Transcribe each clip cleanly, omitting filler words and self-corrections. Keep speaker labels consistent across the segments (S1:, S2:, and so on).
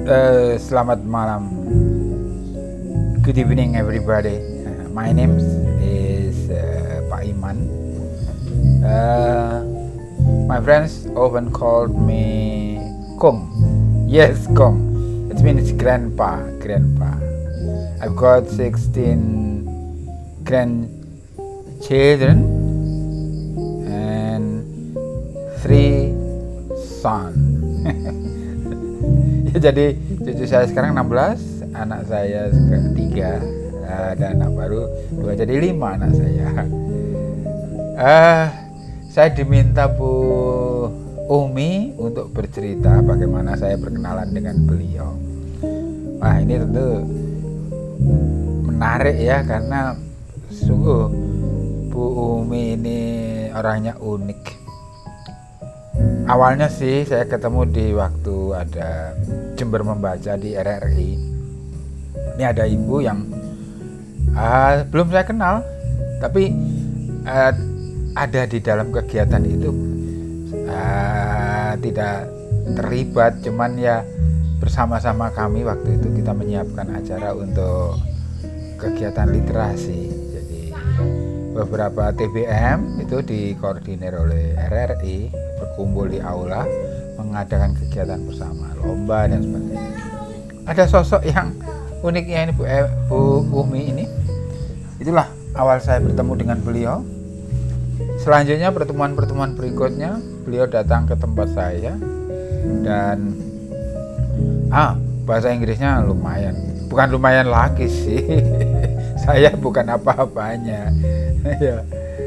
S1: Selamat malam. Good evening, everybody. My name is Pak Iman. My friends often called me Kong. Yes, Kong. It means grandpa. I've got 16 grandchildren and 3 sons. Ya, jadi cucu saya sekarang 16, anak saya 3, dan anak baru 2, jadi 5 anak saya. Saya diminta Bu Umi untuk bercerita bagaimana saya berkenalan dengan beliau. Wah, ini tentu menarik ya, karena sungguh Bu Umi ini orangnya unik. Awalnya sih saya ketemu di waktu ada Jember Membaca di RRI. Ini ada ibu yang belum saya kenal, tapi ada di dalam kegiatan itu, tidak terlibat, cuman ya bersama-sama kami waktu itu kita menyiapkan acara untuk kegiatan literasi. Jadi beberapa TBM itu dikoordinir oleh RRI, berkumpul di aula mengadakan kegiatan bersama, lomba dan sebagainya. Ada sosok yang uniknya ini Bu Umi ini. Itulah awal saya bertemu dengan beliau. Selanjutnya pertemuan-pertemuan berikutnya beliau datang ke tempat saya dan bahasa Inggrisnya lumayan. Bukan lumayan lagi sih. Saya bukan apa-apanya. Ya.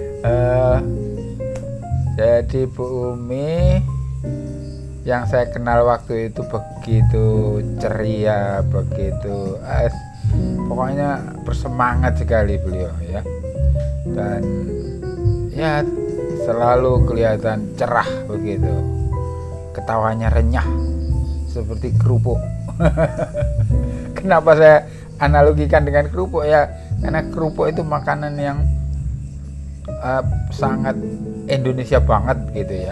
S1: Jadi Bu Umi yang saya kenal waktu itu begitu ceria, begitu pokoknya bersemangat sekali beliau ya. Dan ya selalu kelihatan cerah begitu. Ketawanya renyah seperti kerupuk. Kenapa saya analogikan dengan kerupuk ya? Karena kerupuk itu makanan yang sangat Indonesia banget gitu ya.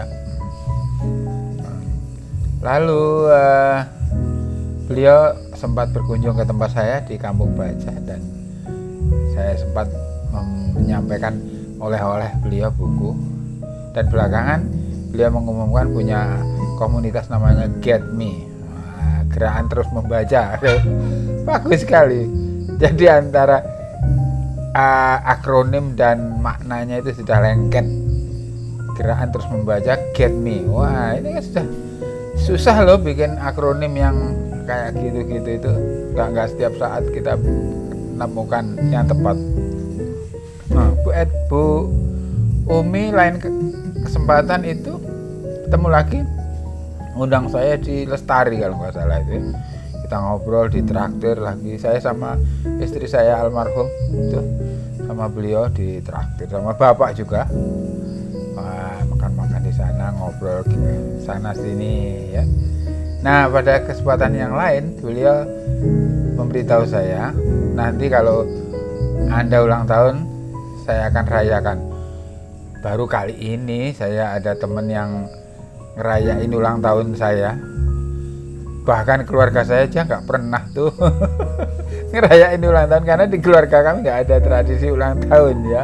S1: Lalu beliau sempat berkunjung ke tempat saya di Kampung Baca dan saya sempat menyampaikan oleh-oleh beliau buku, dan belakangan beliau mengumumkan punya komunitas namanya Get Me, gerakan terus membaca. Bagus sekali. Jadi antara akronim dan maknanya itu sudah lengket. Gerakan terus membaca Get Me. Wah, ini kan sudah susah loh bikin akronim yang kayak gitu-gitu itu. Nggak setiap saat kita menemukan yang tepat. Nah, Bu Umi lain kesempatan itu ketemu lagi, ngundang saya di Lestari kalau nggak salah itu. Kita ngobrol di traktir lagi. Saya sama istri saya almarhum itu sama beliau di traktir, sama bapak juga. Makan-makan di sana, ngobrol sana sini ya. Nah, pada kesempatan yang lain beliau memberitahu saya, nanti kalau Anda ulang tahun saya akan rayakan. Baru kali ini saya ada teman yang ngerayain ulang tahun saya. Bahkan keluarga saya aja nggak pernah tuh ngerayain ulang tahun, karena di keluarga kami nggak ada tradisi ulang tahun ya.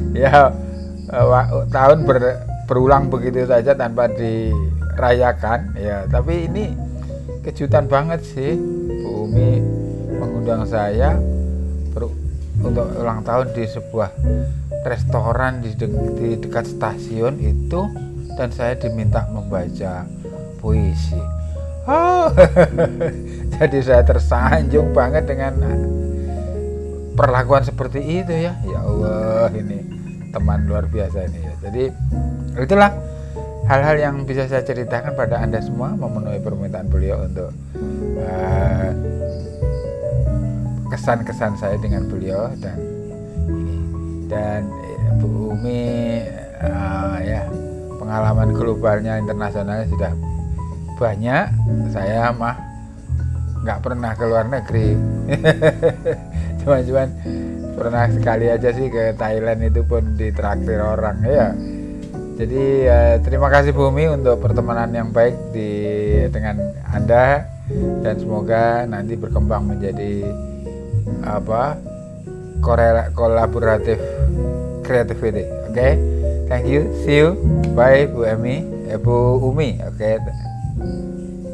S1: Tahun berulang begitu saja tanpa dirayakan ya. Tapi ini kejutan banget sih, Bu Umi mengundang saya untuk ulang tahun di sebuah restoran di dekat stasiun itu, dan saya diminta membaca puisi. Jadi saya tersanjung banget dengan perlakuan seperti itu ya. Ya Allah, ini teman luar biasa ini ya. Jadi itulah hal-hal yang bisa saya ceritakan pada Anda semua, memenuhi permintaan beliau untuk kesan-kesan saya dengan beliau. Dan Bu Umi ya, pengalaman globalnya, internasionalnya sudah banyak. Saya mah nggak pernah ke luar negeri. cuman pernah sekali aja sih ke Thailand, itu pun ditraktir orang ya. Jadi terima kasih Bu Umi untuk pertemanan yang baik dengan Anda. dan semoga nanti berkembang menjadi kolaboratif creativity. Oke. Thank you, see you, bye Bu Umi, Bu Umi. Oke.